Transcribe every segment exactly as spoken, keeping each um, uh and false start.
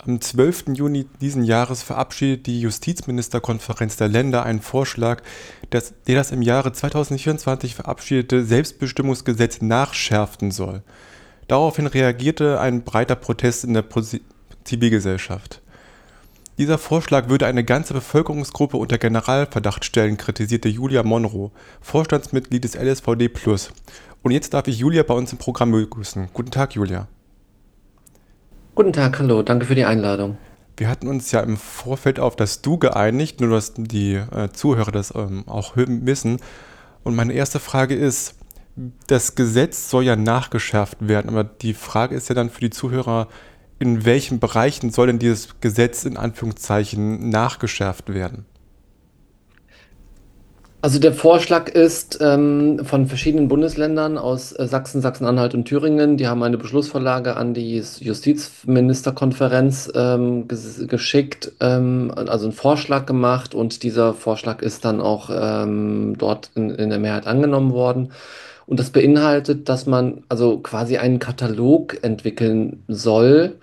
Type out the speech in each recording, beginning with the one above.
Am zwölften Juni diesen Jahres verabschiedet die Justizministerkonferenz der Länder einen Vorschlag, das, der das im Jahre zweitausendvierundzwanzig verabschiedete Selbstbestimmungsgesetz nachschärfen soll. Daraufhin reagierte ein breiter Protest in der Pro Zivilgesellschaft. Dieser Vorschlag würde eine ganze Bevölkerungsgruppe unter Generalverdacht stellen, kritisierte Julia Monroe, Vorstandsmitglied des L S V D plus. Und jetzt darf ich Julia bei uns im Programm begrüßen. Guten Tag, Julia. Guten Tag, hallo, danke für die Einladung. Wir hatten uns ja im Vorfeld auf das Du geeinigt, nur dass die äh, Zuhörer das ähm, auch wissen. Und meine erste Frage ist, das Gesetz soll ja nachgeschärft werden, aber die Frage ist ja dann für die Zuhörer, in welchen Bereichen soll denn dieses Gesetz in Anführungszeichen nachgeschärft werden? Also der Vorschlag ist ähm, von verschiedenen Bundesländern aus äh, Sachsen, Sachsen-Anhalt und Thüringen. Die haben eine Beschlussvorlage an die Justizministerkonferenz ähm, ges geschickt, ähm, also einen Vorschlag gemacht und dieser Vorschlag ist dann auch ähm, dort in, in der Mehrheit angenommen worden. Und das beinhaltet, dass man also quasi einen Katalog entwickeln soll,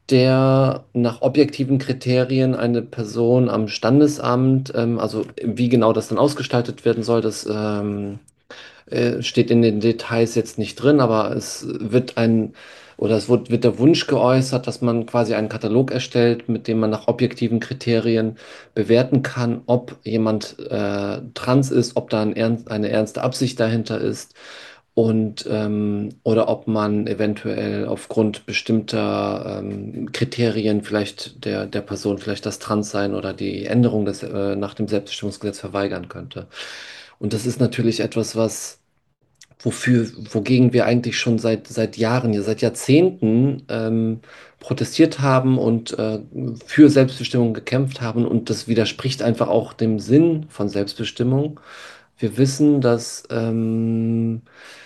der nach objektiven Kriterien eine Person am Standesamt, ähm, also wie genau das dann ausgestaltet werden soll, das ähm, äh, steht in den Details jetzt nicht drin, aber es wird ein oder es wird, wird der Wunsch geäußert, dass man quasi einen Katalog erstellt, mit dem man nach objektiven Kriterien bewerten kann, ob jemand äh, trans ist, ob da ein ernst, eine ernste Absicht dahinter ist und ähm, oder ob man eventuell aufgrund bestimmter ähm, Kriterien vielleicht der, der Person vielleicht das Transsein oder die Änderung des, äh, nach dem Selbstbestimmungsgesetz verweigern könnte. Und das ist natürlich etwas, was wofür, wogegen wir eigentlich schon seit, seit Jahren, ja seit Jahrzehnten ähm, protestiert haben und äh, für Selbstbestimmung gekämpft haben. Und das widerspricht einfach auch dem Sinn von Selbstbestimmung. Wir wissen, dass ähm,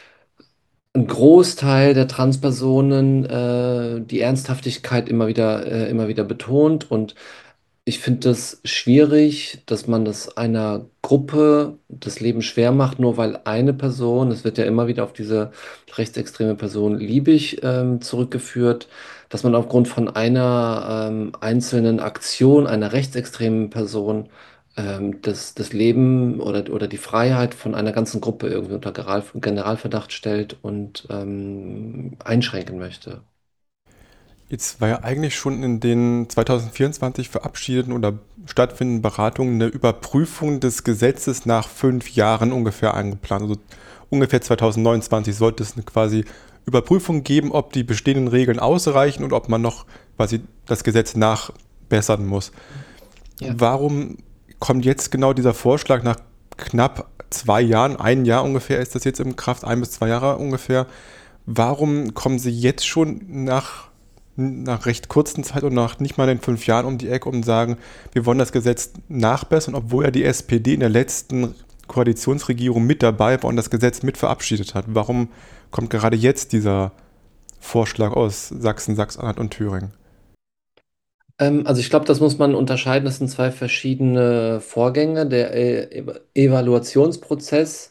ein Großteil der Transpersonen äh, die Ernsthaftigkeit immer wieder, äh, immer wieder betont und ich finde das schwierig, dass man das einer Gruppe das Leben schwer macht, nur weil eine Person, es wird ja immer wieder auf diese rechtsextreme Person Liebig ähm, zurückgeführt, dass man aufgrund von einer ähm, einzelnen Aktion einer rechtsextremen Person ähm, das, das Leben oder, oder die Freiheit von einer ganzen Gruppe irgendwie unter General, Generalverdacht stellt und ähm, einschränken möchte. Jetzt war ja eigentlich schon in den zweitausendvierundzwanzig verabschiedeten oder stattfindenden Beratungen eine Überprüfung des Gesetzes nach fünf Jahren ungefähr eingeplant. Also ungefähr zweitausendneunundzwanzig sollte es eine quasi Überprüfung geben, ob die bestehenden Regeln ausreichen und ob man noch quasi das Gesetz nachbessern muss. Ja. Warum kommt jetzt genau dieser Vorschlag nach knapp zwei Jahren, ein Jahr ungefähr ist das jetzt in Kraft, ein bis zwei Jahre ungefähr? Warum kommen Sie jetzt schon nach, nach recht kurzen Zeit und nach nicht mal den fünf Jahren um die Ecke und sagen, wir wollen das Gesetz nachbessern, obwohl ja die S P D in der letzten Koalitionsregierung mit dabei war und das Gesetz mit verabschiedet hat? Warum kommt gerade jetzt dieser Vorschlag aus Sachsen, Sachsen-Anhalt und Thüringen? Ähm, also ich glaube, das muss man unterscheiden. Das sind zwei verschiedene Vorgänge. Der äh, Ev- Evaluationsprozess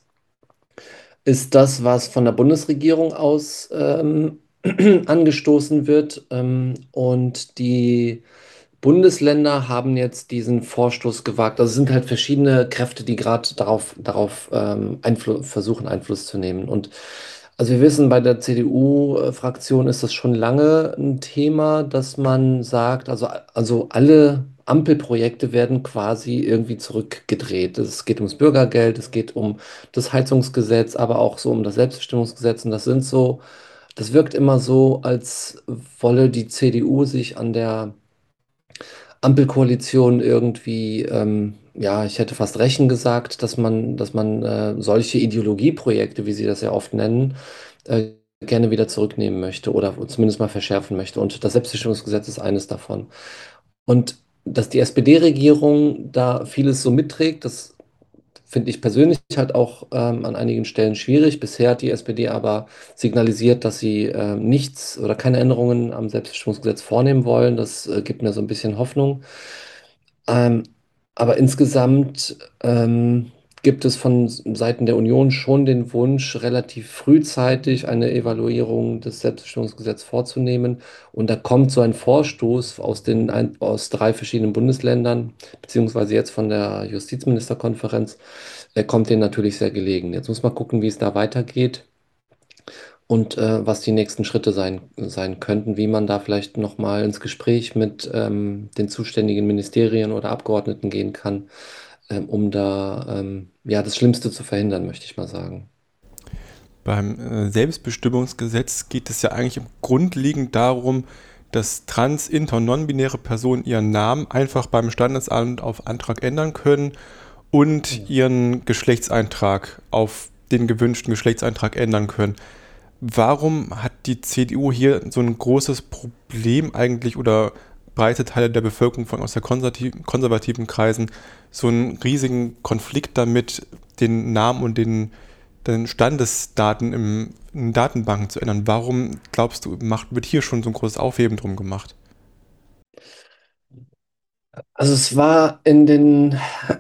ist das, was von der Bundesregierung aus ähm, angestoßen wird. Ähm, und die Bundesländer haben jetzt diesen Vorstoß gewagt. Also es sind halt verschiedene Kräfte, die gerade darauf, darauf ähm, Einflu versuchen, Einfluss zu nehmen. Und also wir wissen, bei der C D U-Fraktion ist das schon lange ein Thema, dass man sagt, also, also alle Ampelprojekte werden quasi irgendwie zurückgedreht. Es geht ums Bürgergeld, es geht um das Heizungsgesetz, aber auch so um das Selbstbestimmungsgesetz. Und das sind so, das wirkt immer so, als wolle die C D U sich an der Ampelkoalition irgendwie, ähm, ja, ich hätte fast Rächen gesagt, dass man, dass man äh, solche Ideologieprojekte, wie sie das ja oft nennen, äh, gerne wieder zurücknehmen möchte oder zumindest mal verschärfen möchte. Und das Selbstbestimmungsgesetz ist eines davon. Und dass die S P D-Regierung da vieles so mitträgt, das finde ich persönlich halt auch ähm, an einigen Stellen schwierig. Bisher hat die S P D aber signalisiert, dass sie äh, nichts oder keine Änderungen am Selbstbestimmungsgesetz vornehmen wollen. Das äh, gibt mir so ein bisschen Hoffnung. Ähm, aber insgesamt ähm, gibt es von Seiten der Union schon den Wunsch, relativ frühzeitig eine Evaluierung des Selbstbestimmungsgesetzes vorzunehmen. Und da kommt so ein Vorstoß aus den, ein, aus drei verschiedenen Bundesländern, beziehungsweise jetzt von der Justizministerkonferenz, äh, kommt denen natürlich sehr gelegen. Jetzt muss man gucken, wie es da weitergeht und äh, was die nächsten Schritte sein, sein könnten, wie man da vielleicht nochmal ins Gespräch mit ähm, den zuständigen Ministerien oder Abgeordneten gehen kann, ähm, um da ähm, ja das Schlimmste zu verhindern, möchte ich mal sagen. Beim äh, Selbstbestimmungsgesetz geht es ja eigentlich im grundlegend darum, dass trans-, inter- und non-binäre Personen ihren Namen einfach beim Standesamt auf Antrag ändern können und Ja. ihren Geschlechtseintrag auf den gewünschten Geschlechtseintrag ändern können. Warum hat die C D U hier so ein großes Problem eigentlich oder breite Teile der Bevölkerung von aus der konservativen, konservativen Kreisen so einen riesigen Konflikt damit, den Namen und den, den Standesdaten im, in Datenbanken zu ändern? Warum glaubst du, macht, wird hier schon so ein großes Aufheben drum gemacht? Also es war in den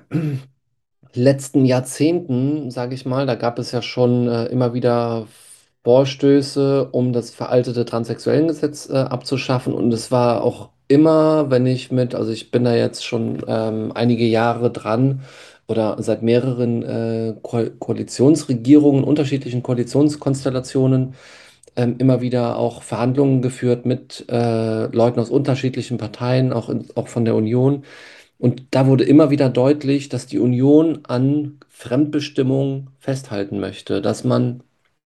letzten Jahrzehnten, sage ich mal, da gab es ja schon äh, immer wieder Vorstöße, um das veraltete Transsexuellengesetz äh, abzuschaffen. Und es war auch immer, wenn ich mit, also ich bin da jetzt schon ähm, einige Jahre dran oder seit mehreren äh, Ko Koalitionsregierungen, unterschiedlichen Koalitionskonstellationen, ähm, immer wieder auch Verhandlungen geführt mit äh, Leuten aus unterschiedlichen Parteien, auch, in, auch von der Union. Und da wurde immer wieder deutlich, dass die Union an Fremdbestimmung festhalten möchte, dass man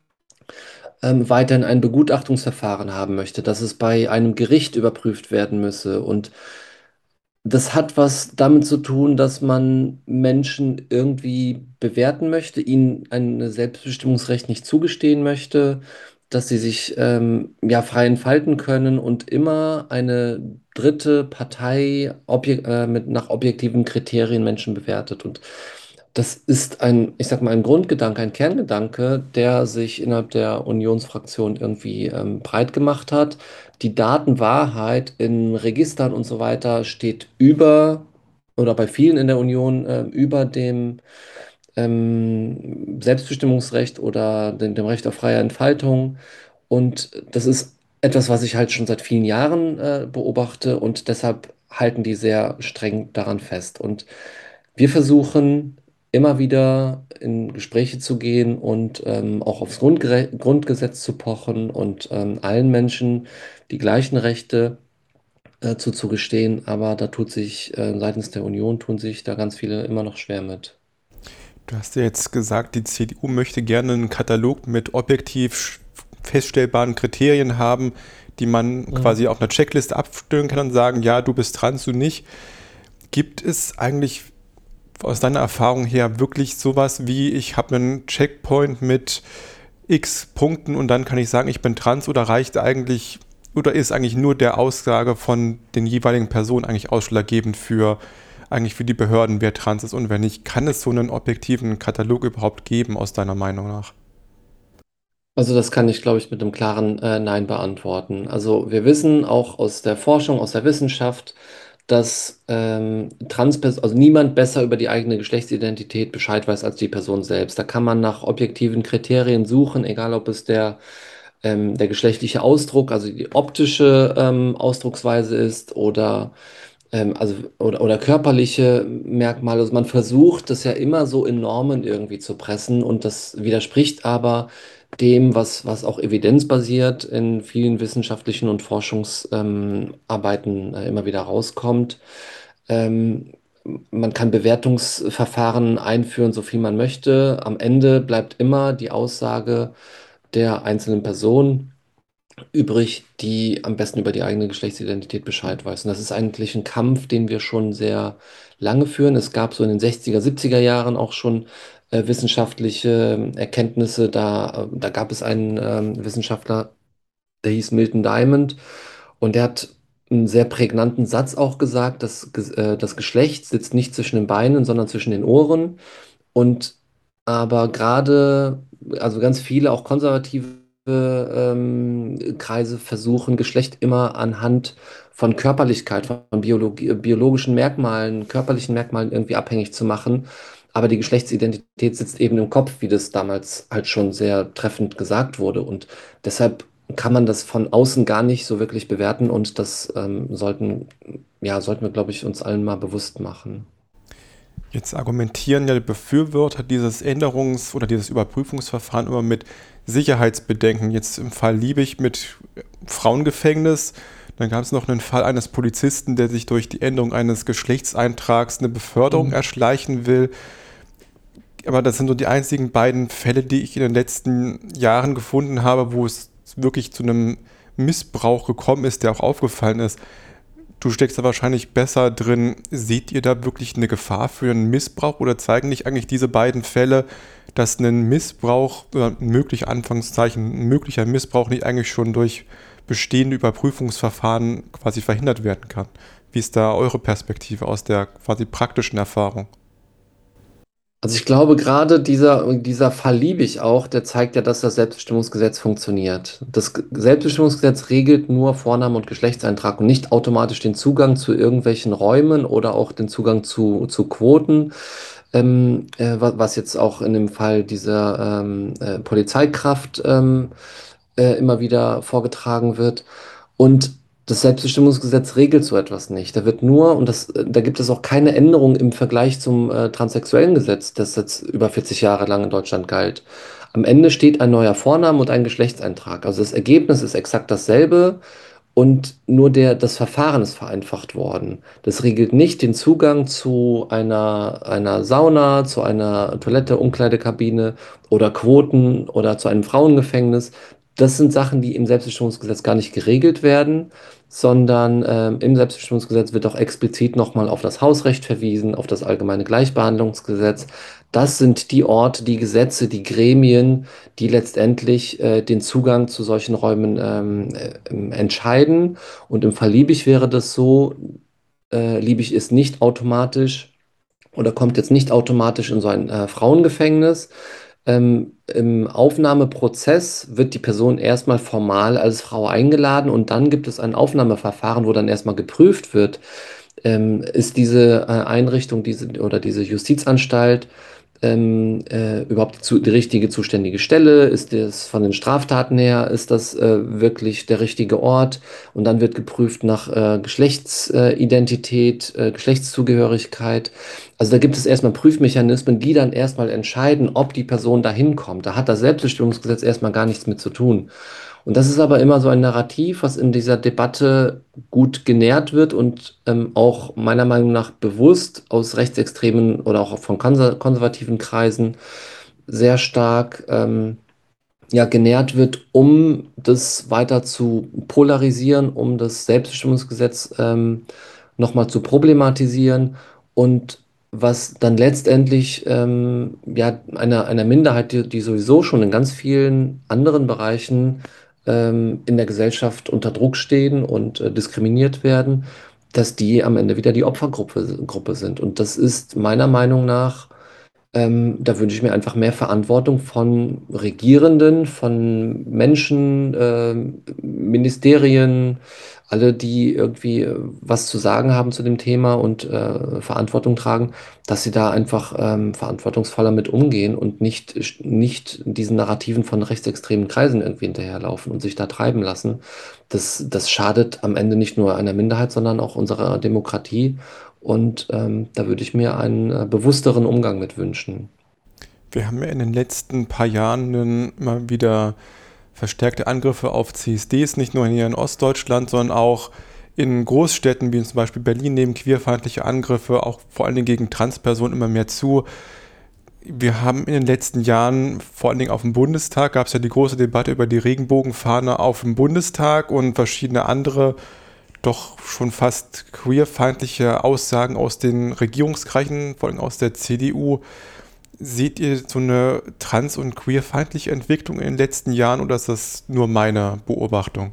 ähm, weiterhin ein Begutachtungsverfahren haben möchte, dass es bei einem Gericht überprüft werden müsse. Und das hat was damit zu tun, dass man Menschen irgendwie bewerten möchte, ihnen ein Selbstbestimmungsrecht nicht zugestehen möchte, dass sie sich ähm, ja frei entfalten können und immer eine dritte Partei objek äh, mit nach objektiven Kriterien Menschen bewertet. Und das ist ein, ich sag mal, ein Grundgedanke, ein Kerngedanke, der sich innerhalb der Unionsfraktion irgendwie ähm, breit gemacht hat. Die Datenwahrheit in Registern und so weiter steht über oder bei vielen in der Union äh, über dem ähm, Selbstbestimmungsrecht oder dem, dem Recht auf freie Entfaltung. Und das ist etwas, was ich halt schon seit vielen Jahren äh, beobachte und deshalb halten die sehr streng daran fest. Und wir versuchen immer wieder in Gespräche zu gehen und ähm, auch aufs Grundgere Grundgesetz zu pochen und ähm, allen Menschen die gleichen Rechte äh, zuzugestehen. Aber da tut sich äh, seitens der Union tun sich da ganz viele immer noch schwer mit. Du hast ja jetzt gesagt, die C D U möchte gerne einen Katalog mit objektiv feststellbaren Kriterien haben, die man Mhm. quasi auf einer Checkliste abstellen kann und sagen, ja, du bist trans, du nicht. Gibt es eigentlich aus deiner Erfahrung her wirklich sowas wie, ich habe einen Checkpoint mit x Punkten und dann kann ich sagen, ich bin trans, oder reicht eigentlich, oder ist eigentlich nur der Aussage von den jeweiligen Personen eigentlich ausschlaggebend für eigentlich für die Behörden, wer trans ist und wer nicht? Kann es so einen objektiven Katalog überhaupt geben, aus deiner Meinung nach? Also das kann ich, glaube ich, mit einem klaren äh, Nein beantworten. Also wir wissen auch aus der Forschung, aus der Wissenschaft, dass ähm, Transpers also niemand besser über die eigene Geschlechtsidentität Bescheid weiß als die Person selbst. Da kann man nach objektiven Kriterien suchen, egal ob es der, ähm, der geschlechtliche Ausdruck, also die optische ähm, Ausdrucksweise ist oder ähm, also, oder, oder körperliche Merkmale. Also man versucht, das ja immer so in Normen irgendwie zu pressen und das widerspricht aber dem, was, was auch evidenzbasiert in vielen wissenschaftlichen und Forschungsarbeiten ähm, Arbeiten, äh, immer wieder rauskommt. Ähm, Man kann Bewertungsverfahren einführen, so viel man möchte. Am Ende bleibt immer die Aussage der einzelnen Person übrig, die am besten über die eigene Geschlechtsidentität Bescheid weiß. Und das ist eigentlich ein Kampf, den wir schon sehr lange führen. Es gab so in den sechziger, siebziger Jahren auch schon äh, wissenschaftliche Erkenntnisse. Da, äh, da gab es einen ähm, Wissenschaftler, der hieß Milton Diamond und der hat einen sehr prägnanten Satz auch gesagt, dass ges- äh, das Geschlecht sitzt nicht zwischen den Beinen, sondern zwischen den Ohren. Und aber gerade, also ganz viele, auch konservative ähm, Kreise versuchen, Geschlecht immer anhand von Körperlichkeit, von Biologie, biologischen Merkmalen, körperlichen Merkmalen irgendwie abhängig zu machen. aber die Geschlechtsidentität sitzt eben im Kopf, wie das damals halt schon sehr treffend gesagt wurde. Und deshalb kann man das von außen gar nicht so wirklich bewerten und das ähm, sollten, ja, sollten wir, glaube ich, uns allen mal bewusst machen. Jetzt argumentieren ja die Befürworter dieses Änderungs- oder dieses Überprüfungsverfahren immer mit Sicherheitsbedenken. Jetzt im Fall Liebig mit Frauengefängnis. Dann gab es noch einen Fall eines Polizisten, der sich durch die Änderung eines Geschlechtseintrags eine Beförderung Mhm. erschleichen will. Aber das sind so die einzigen beiden Fälle, die ich in den letzten Jahren gefunden habe, wo es wirklich zu einem Missbrauch gekommen ist, der auch aufgefallen ist. Du steckst da wahrscheinlich besser drin. Seht ihr da wirklich eine Gefahr für einen Missbrauch oder zeigen nicht eigentlich diese beiden Fälle, dass ein Missbrauch oder ein möglicher Anführungszeichen, ein möglicher Missbrauch nicht eigentlich schon durch bestehende Überprüfungsverfahren quasi verhindert werden kann? Wie ist da eure Perspektive aus der quasi praktischen Erfahrung? Also ich glaube, gerade dieser, dieser Fall Liebig auch, der zeigt ja, dass das Selbstbestimmungsgesetz funktioniert. Das Ge- Selbstbestimmungsgesetz regelt nur Vorname und Geschlechtseintrag und nicht automatisch den Zugang zu irgendwelchen Räumen oder auch den Zugang zu, zu Quoten, ähm, äh, wa- was jetzt auch in dem Fall dieser ähm, äh, Polizeikraft ähm, äh, immer wieder vorgetragen wird. Und das Selbstbestimmungsgesetz regelt so etwas nicht. Da wird nur, und das, äh, da gibt es auch keine Änderung im Vergleich zum äh, transsexuellen Gesetz, das jetzt über vierzig Jahre lang in Deutschland galt. Am Ende steht ein neuer Vorname und ein Geschlechtseintrag. Also das Ergebnis ist exakt dasselbe und nur der, das Verfahren ist vereinfacht worden. Das regelt nicht den Zugang zu einer, einer Sauna, zu einer Toilette, Umkleidekabine oder Quoten oder zu einem Frauengefängnis. Das sind Sachen, die im Selbstbestimmungsgesetz gar nicht geregelt werden, sondern ähm, im Selbstbestimmungsgesetz wird auch explizit nochmal auf das Hausrecht verwiesen, auf das allgemeine Gleichbehandlungsgesetz. Das sind die Orte, die Gesetze, die Gremien, die letztendlich äh, den Zugang zu solchen Räumen ähm, äh, entscheiden. Und im Fall Liebig wäre das so, äh, Liebig ist nicht automatisch oder kommt jetzt nicht automatisch in so ein äh, Frauengefängnis. Ähm, im Aufnahmeprozess wird die Person erstmal formal als Frau eingeladen und dann gibt es ein Aufnahmeverfahren, wo dann erstmal geprüft wird, ähm, ist diese äh, Einrichtung diese, oder diese Justizanstalt ähm, äh, überhaupt die, zu, die richtige zuständige Stelle? Ist das von den Straftaten her, ist das äh, wirklich der richtige Ort? Und dann wird geprüft nach äh, Geschlechtsidentität, äh, Geschlechtszugehörigkeit. Also da gibt es erstmal Prüfmechanismen, die dann erstmal entscheiden, ob die Person da hinkommt. Da hat das Selbstbestimmungsgesetz erstmal gar nichts mit zu tun. Und das ist aber immer so ein Narrativ, was in dieser Debatte gut genährt wird und ähm, auch meiner Meinung nach bewusst aus rechtsextremen oder auch von konser konservativen Kreisen sehr stark ähm, ja, genährt wird, um das weiter zu polarisieren, um das Selbstbestimmungsgesetz ähm, nochmal zu problematisieren und was dann letztendlich ähm, ja, einer, einer Minderheit, die, die sowieso schon in ganz vielen anderen Bereichen ähm, in der Gesellschaft unter Druck stehen und äh, diskriminiert werden, dass die am Ende wieder die Opfergruppe Gruppe sind. Und das ist meiner Meinung nach ähm, da wünsche ich mir einfach mehr Verantwortung von Regierenden, von Menschen, ähm, Ministerien, alle, die irgendwie äh, was zu sagen haben zu dem Thema und äh, Verantwortung tragen, dass sie da einfach ähm, verantwortungsvoller mit umgehen und nicht, nicht diesen Narrativen von rechtsextremen Kreisen irgendwie hinterherlaufen und sich da treiben lassen. Das, das schadet am Ende nicht nur einer Minderheit, sondern auch unserer Demokratie. Und ähm, da würde ich mir einen äh, bewussteren Umgang mit wünschen. Wir haben ja in den letzten paar Jahren einen, immer wieder verstärkte Angriffe auf C S Ds, nicht nur hier in Ostdeutschland, sondern auch in Großstädten wie zum Beispiel Berlin nehmen queerfeindliche Angriffe, auch vor allen Dingen gegen Transpersonen immer mehr zu. Wir haben in den letzten Jahren, vor allen Dingen auf dem Bundestag, gab es ja die große Debatte über die Regenbogenfahne auf dem Bundestag und verschiedene andere, doch schon fast queerfeindliche Aussagen aus den Regierungskreisen, vor allem aus der C D U. Seht ihr so eine trans- und queerfeindliche Entwicklung in den letzten Jahren oder ist das nur meine Beobachtung?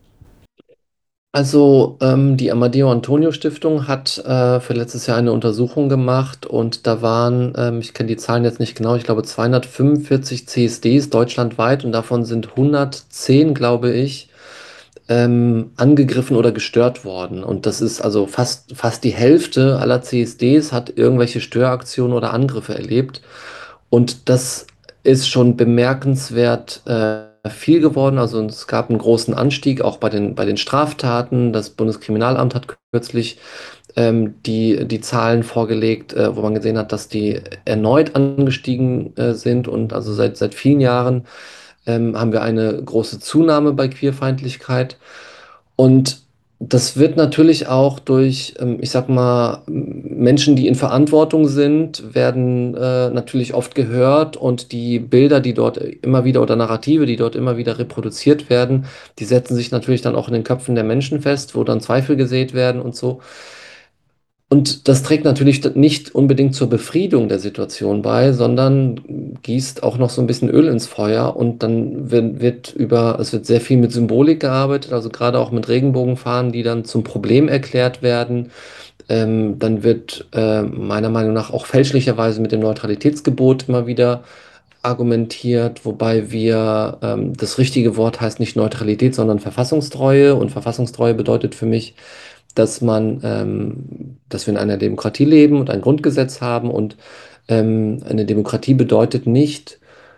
Also ähm, die Amadeo Antonio Stiftung hat äh, für letztes Jahr eine Untersuchung gemacht und da waren, ähm, ich kenne die Zahlen jetzt nicht genau, ich glaube zweihundertfünfundvierzig C S Ds deutschlandweit und davon sind hundertzehn, glaube ich, ähm, angegriffen oder gestört worden. Und das ist also fast, fast die Hälfte aller C S Ds hat irgendwelche Störaktionen oder Angriffe erlebt. Und das ist schon bemerkenswert äh, viel geworden. Also es gab einen großen Anstieg auch bei den, bei den Straftaten. Das Bundeskriminalamt hat kürzlich ähm, die, die Zahlen vorgelegt, äh, wo man gesehen hat, dass die erneut angestiegen äh, sind. Und also seit, seit vielen Jahren ähm, haben wir eine große Zunahme bei Queerfeindlichkeit. Und das wird natürlich auch durch, ähm, ich sag mal, Menschen, die in Verantwortung sind, werden äh, natürlich oft gehört, und die Bilder, die dort immer wieder oder Narrative, die dort immer wieder reproduziert werden, die setzen sich natürlich dann auch in den Köpfen der Menschen fest, wo dann Zweifel gesät werden und so. Und das trägt natürlich nicht unbedingt zur Befriedung der Situation bei, sondern gießt auch noch so ein bisschen Öl ins Feuer, und dann wird, wird über, es wird sehr viel mit Symbolik gearbeitet, also gerade auch mit Regenbogenfahnen, die dann zum Problem erklärt werden. Ähm, dann wird äh, meiner Meinung nach auch fälschlicherweise mit dem Neutralitätsgebot immer wieder argumentiert, wobei wir, ähm, das richtige Wort heißt nicht Neutralität, sondern Verfassungstreue. Und Verfassungstreue bedeutet für mich, dass man, ähm, dass wir in einer Demokratie leben und ein Grundgesetz haben, und ähm, eine Demokratie bedeutet nicht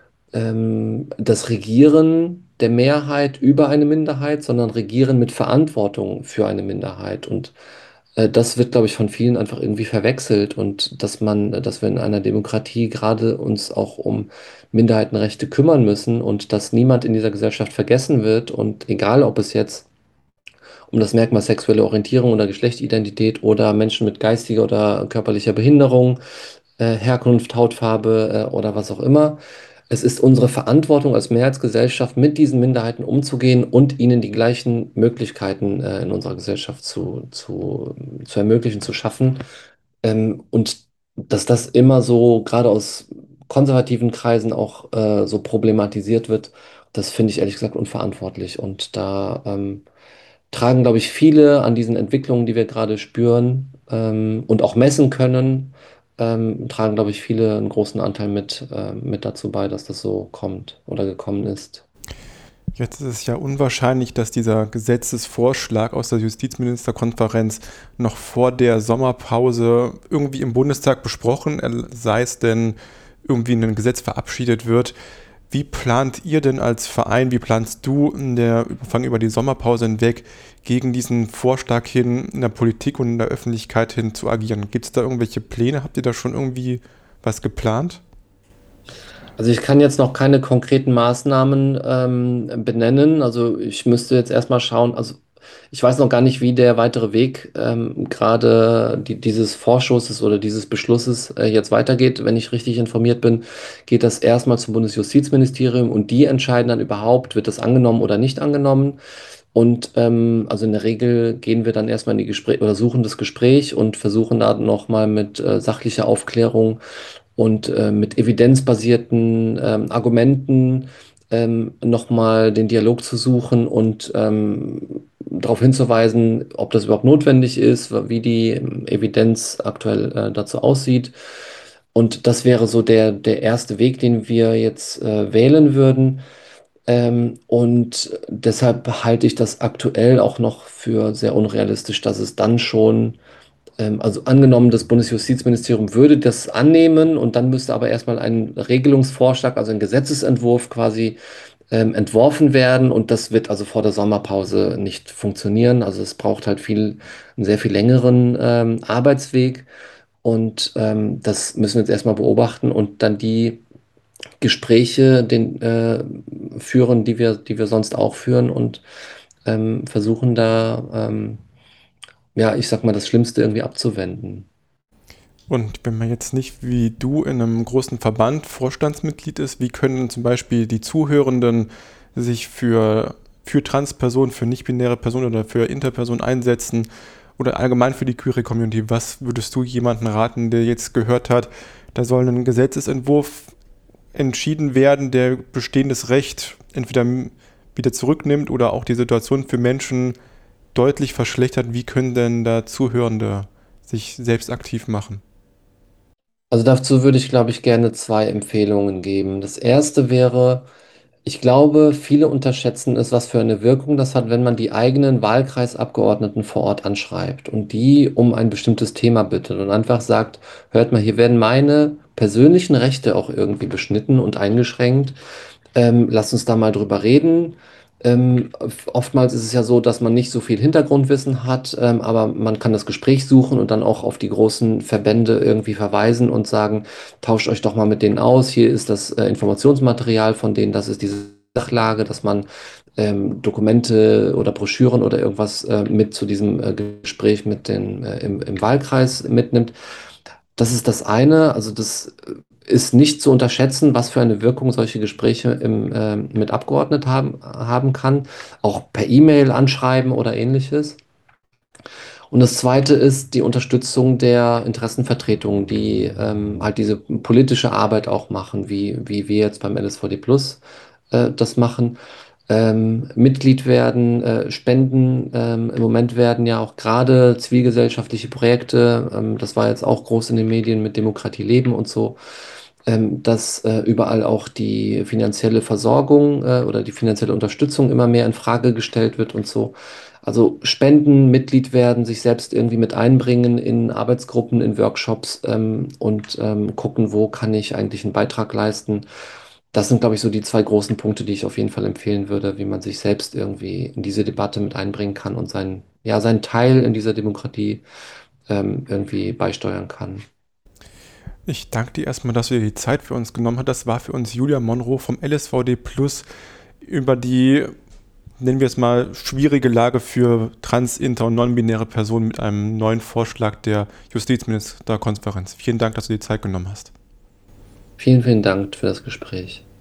ähm, das Regieren der Mehrheit über eine Minderheit, sondern Regieren mit Verantwortung für eine Minderheit. Und äh, das wird, glaube ich, von vielen einfach irgendwie verwechselt, und dass man, dass wir in einer Demokratie gerade uns auch um Minderheitenrechte kümmern müssen und dass niemand in dieser Gesellschaft vergessen wird, und egal, ob es jetzt um das Merkmal sexuelle Orientierung oder Geschlechtsidentität oder Menschen mit geistiger oder körperlicher Behinderung, äh, Herkunft, Hautfarbe äh, oder was auch immer. Es ist unsere Verantwortung als Mehrheitsgesellschaft, mit diesen Minderheiten umzugehen und ihnen die gleichen Möglichkeiten äh, in unserer Gesellschaft zu, zu, zu ermöglichen, zu schaffen. Ähm, und dass das immer so, gerade aus konservativen Kreisen auch äh, so problematisiert wird, das finde ich ehrlich gesagt unverantwortlich. Und da ähm, tragen, glaube ich, viele an diesen Entwicklungen, die wir gerade spüren ähm, und auch messen können, ähm, tragen, glaube ich, viele einen großen Anteil mit, äh, mit dazu bei, dass das so kommt oder gekommen ist. Jetzt ist es ja unwahrscheinlich, dass dieser Gesetzesvorschlag aus der Justizministerkonferenz noch vor der Sommerpause irgendwie im Bundestag besprochen, äh, sei es denn irgendwie ein Gesetz verabschiedet wird. Wie plant ihr denn als Verein, wie planst du in der Überfang über die Sommerpause hinweg gegen diesen Vorschlag hin, in der Politik und in der Öffentlichkeit hin zu agieren? Gibt es da irgendwelche Pläne? Habt ihr da schon irgendwie was geplant? Also ich kann jetzt noch keine konkreten Maßnahmen ähm, benennen. Also ich müsste jetzt erstmal schauen, also ich weiß noch gar nicht, wie der weitere Weg ähm, gerade die, dieses Vorschusses oder dieses Beschlusses äh, jetzt weitergeht. Wenn ich richtig informiert bin, geht das erstmal zum Bundesjustizministerium, und die entscheiden dann überhaupt, wird das angenommen oder nicht angenommen. Und ähm, also in der Regel gehen wir dann erstmal in die Gespräche oder suchen das Gespräch und versuchen da nochmal mit äh, sachlicher Aufklärung und äh, mit evidenzbasierten ähm, Argumenten ähm, nochmal den Dialog zu suchen und ähm, darauf hinzuweisen, ob das überhaupt notwendig ist, wie die ähm, Evidenz aktuell äh, dazu aussieht. Und das wäre so der, der erste Weg, den wir jetzt äh, wählen würden. Ähm, und deshalb halte ich das aktuell auch noch für sehr unrealistisch, dass es dann schon ähm, also angenommen, das Bundesjustizministerium würde das annehmen, und dann müsste aber erstmal ein Regelungsvorschlag, also ein Gesetzesentwurf quasi ähm, entworfen werden, und das wird also vor der Sommerpause nicht funktionieren. Also es braucht halt viel, einen sehr viel längeren ähm, Arbeitsweg, und ähm, das müssen wir jetzt erstmal beobachten und dann die Gespräche den, äh, führen, die wir, die wir sonst auch führen, und ähm, versuchen da, ähm, ja, ich sag mal, das Schlimmste irgendwie abzuwenden. Und wenn man jetzt nicht wie du in einem großen Verband Vorstandsmitglied ist, wie können zum Beispiel die Zuhörenden sich für, für Transpersonen, für nicht-binäre Personen oder für Interpersonen einsetzen oder allgemein für die queere Community? Was würdest du jemandem raten, der jetzt gehört hat, da soll ein Gesetzesentwurf entschieden werden, der bestehendes Recht entweder wieder zurücknimmt oder auch die Situation für Menschen deutlich verschlechtert? Wie können denn da Zuhörende sich selbst aktiv machen? Also dazu würde ich, glaube ich, gerne zwei Empfehlungen geben. Das erste wäre, Ich glaube, viele unterschätzen es, was für eine Wirkung das hat, wenn man die eigenen Wahlkreisabgeordneten vor Ort anschreibt und die um ein bestimmtes Thema bittet und einfach sagt, hört mal, hier werden meine persönlichen Rechte auch irgendwie beschnitten und eingeschränkt. Ähm, lasst uns da mal drüber reden. Ähm, oftmals ist es ja so, dass man nicht so viel Hintergrundwissen hat, ähm, aber man kann das Gespräch suchen und dann auch auf die großen Verbände irgendwie verweisen und sagen, tauscht euch doch mal mit denen aus. Hier ist das äh, Informationsmaterial von denen, das ist diese Sachlage, dass man ähm, Dokumente oder Broschüren oder irgendwas äh, mit zu diesem äh, Gespräch mit den, äh, im, im Wahlkreis mitnimmt. Das ist das eine. Also das ist nicht zu unterschätzen, was für eine Wirkung solche Gespräche im, äh, mit Abgeordneten haben, haben kann. Auch per E-Mail anschreiben oder ähnliches. Und das zweite ist die Unterstützung der Interessenvertretungen, die ähm, halt diese politische Arbeit auch machen, wie, wie wir jetzt beim L S V D Plus äh, das machen. Ähm, Mitglied werden, äh, spenden. Ähm, im Moment werden ja auch gerade zivilgesellschaftliche Projekte, ähm, das war jetzt auch groß in den Medien mit Demokratie leben und so, ähm, dass äh, überall auch die finanzielle Versorgung äh, oder die finanzielle Unterstützung immer mehr in Frage gestellt wird und so. Also spenden, Mitglied werden, sich selbst irgendwie mit einbringen in Arbeitsgruppen, in Workshops ähm, und ähm, gucken, wo kann ich eigentlich einen Beitrag leisten. Das sind, glaube ich, so die zwei großen Punkte, die ich auf jeden Fall empfehlen würde, wie man sich selbst irgendwie in diese Debatte mit einbringen kann und seinen, ja, seinen Teil in dieser Demokratie ähm, irgendwie beisteuern kann. Ich danke dir erstmal, dass du dir die Zeit für uns genommen hast. Das war für uns Julia Monroe vom L S V D Plus über die, nennen wir es mal, schwierige Lage für trans-, inter- und non-binäre Personen mit einem neuen Vorschlag der Justizministerkonferenz. Vielen Dank, dass du dir die Zeit genommen hast. Vielen, vielen Dank für das Gespräch.